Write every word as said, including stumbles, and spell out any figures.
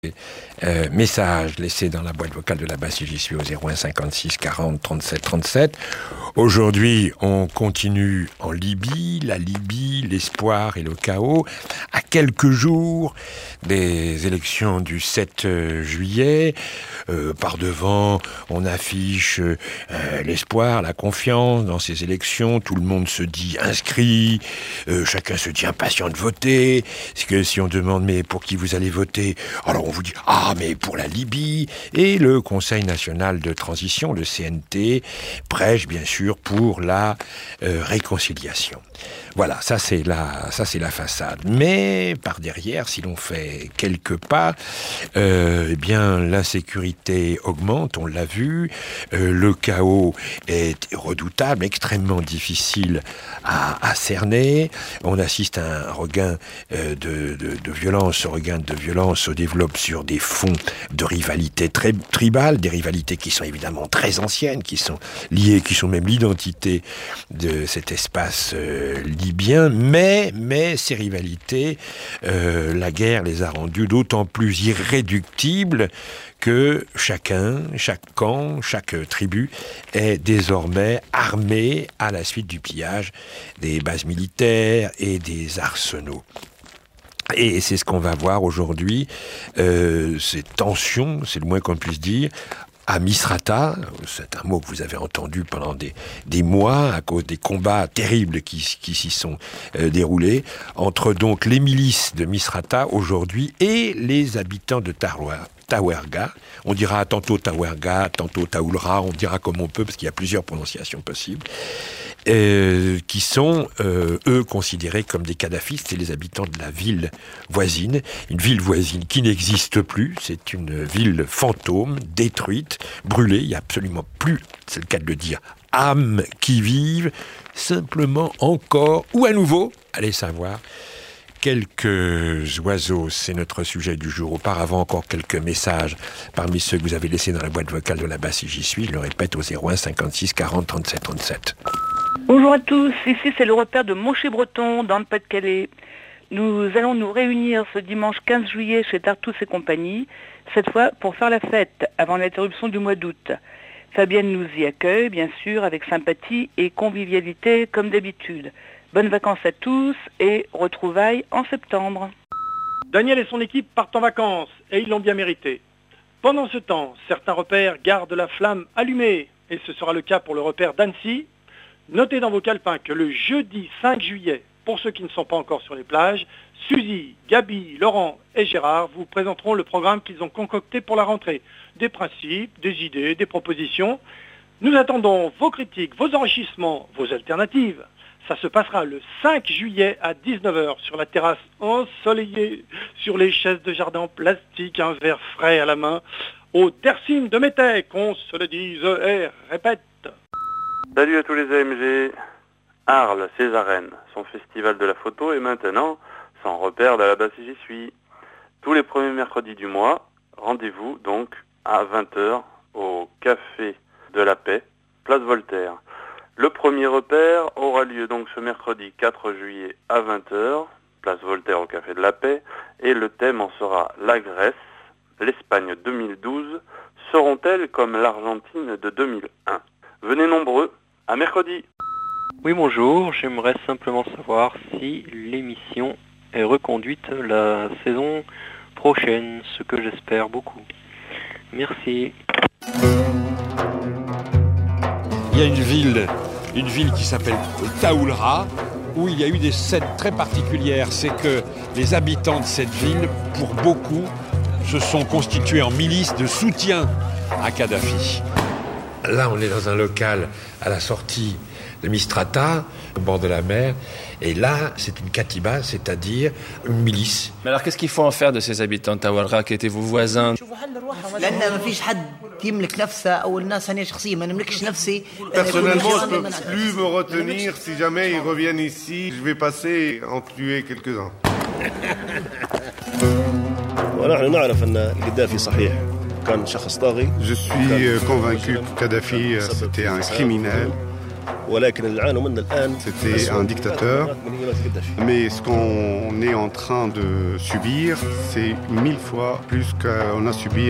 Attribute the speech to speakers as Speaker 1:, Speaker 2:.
Speaker 1: Euh, message laissé dans la boîte vocale de la basse, j'y suis au zéro un cinquante-six quarante trente-sept trente-sept. Aujourd'hui, on continue en Libye, la Libye, l'espoir et le chaos, à quelques jours des élections du sept juillet. Euh, par devant, on affiche euh, l'espoir, la confiance dans ces élections. Tout le monde se dit inscrit, euh, chacun se dit impatient de voter. C'est que si on demande mais pour qui vous allez voter, alors on vous dit ah mais pour la Libye. Et le Conseil national de transition, le C N T, prêche bien sûr pour la euh, réconciliation. Voilà, ça c'est la, ça c'est la façade. Mais par derrière, si l'on fait quelques pas, euh, eh bien l'insécurité augmente, on l'a vu. Euh, le chaos est redoutable, extrêmement difficile à, à cerner. On assiste à un regain euh, de, de, de violence. Ce regain de violence se développe sur des fonds de rivalité très tribales, des rivalités qui sont évidemment très anciennes, qui sont liées, qui sont même l'identité de cet espace euh, libyen, mais, mais ces rivalités, euh, la guerre les a rendues d'autant plus irréductibles que chacun, chaque camp, chaque tribu est désormais armé à la suite du pillage des bases militaires et des arsenaux. Et c'est ce qu'on va voir aujourd'hui, euh, ces tensions, c'est le moins qu'on puisse dire, à Misrata, c'est un mot que vous avez entendu pendant des, des mois à cause des combats terribles qui, qui s'y sont euh, déroulés, entre donc les milices de Misrata aujourd'hui et les habitants de Tarouer. Tawerga, on dira tantôt Tawerga, tantôt Taoulra, on dira comme on peut parce qu'il y a plusieurs prononciations possibles, euh, qui sont euh, eux considérés comme des kadhafistes. C'est les habitants de la ville voisine, une ville voisine qui n'existe plus, c'est une ville fantôme, détruite, brûlée, il n'y a absolument plus, c'est le cas de le dire, âmes qui vivent, simplement encore, ou à nouveau, allez savoir, quelques oiseaux, c'est notre sujet du jour. Auparavant, encore quelques messages parmi ceux que vous avez laissés dans la boîte vocale de la basse, j'y suis, je le répète, au zéro un cinquante-six quarante trente-sept trente-sept.
Speaker 2: Bonjour à tous, ici c'est le repère de Monchy-Breton, dans le Pas-de-Calais. Nous allons nous réunir ce dimanche quinze juillet chez Tartous et compagnie, cette fois pour faire la fête, avant l'interruption du mois d'août. Fabienne nous y accueille, bien sûr, avec sympathie et convivialité, comme d'habitude. Bonnes vacances à tous et retrouvailles en septembre.
Speaker 3: Daniel et son équipe partent en vacances et ils l'ont bien mérité. Pendant ce temps, certains repères gardent la flamme allumée et ce sera le cas pour le repère d'Annecy. Notez dans vos calepins que le jeudi cinq juillet, pour ceux qui ne sont pas encore sur les plages, Suzy, Gabi, Laurent et Gérard vous présenteront le programme qu'ils ont concocté pour la rentrée. Des principes, des idées, des propositions. Nous attendons vos critiques, vos enrichissements, vos alternatives. Ça se passera le cinq juillet à dix-neuf heures sur la terrasse ensoleillée, sur les chaises de jardin en plastique, un verre frais à la main, au Tercine de Métaic, qu'on se le dise et répète.
Speaker 4: Salut à tous les A M G. Arles, Césarène, son festival de la photo est maintenant sans repère de la basse j'y suis. Tous les premiers mercredis du mois, rendez-vous donc à vingt heures au Café de la Paix, place Voltaire. Le premier repère aura lieu donc ce mercredi quatre juillet à vingt heures, place Voltaire au Café de la Paix, et le thème en sera la Grèce, l'Espagne deux mille douze, seront-elles comme l'Argentine de deux mille un? Venez nombreux, à mercredi.
Speaker 5: Oui bonjour, j'aimerais simplement savoir si l'émission est reconduite la saison prochaine, ce que j'espère beaucoup. Merci.
Speaker 1: Il y a une ville, une ville qui s'appelle Taoulra, où il y a eu des scènes très particulières. C'est que les habitants de cette ville, pour beaucoup, se sont constitués en milice de soutien à Kadhafi. Là, on est dans un local à la sortie de Mistrata, au bord de la mer. Et là, c'est une katiba, c'est-à-dire une milice.
Speaker 6: Mais alors, qu'est-ce qu'il faut en faire de ces habitants de Taoulra qui étaient vos voisins?
Speaker 7: Personnellement, je ne peux plus me retenir. Si jamais ils reviennent ici, je vais passer en tuer quelques-uns. Je suis convaincu que Kadhafi, c'était un criminel.
Speaker 8: C'était un dictateur, mais ce qu'on est en train de subir, c'est mille fois plus qu'on a subi